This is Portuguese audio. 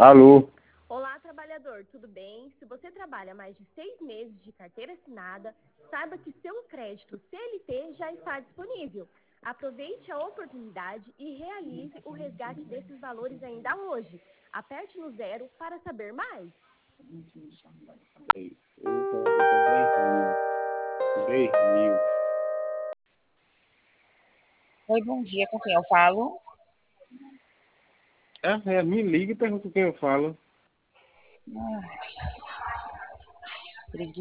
Alô? Olá, trabalhador, tudo bem? Se você trabalha mais de 6 meses de carteira assinada, saiba que seu crédito CLT já está disponível. Aproveite a oportunidade e realize o resgate desses valores ainda hoje. Aperte no 0 para saber mais. Eu vou botar 10 mil. 10 mil. Oi, bom dia, com quem eu falo? Me liga e pergunta quem eu falo. Preguiça.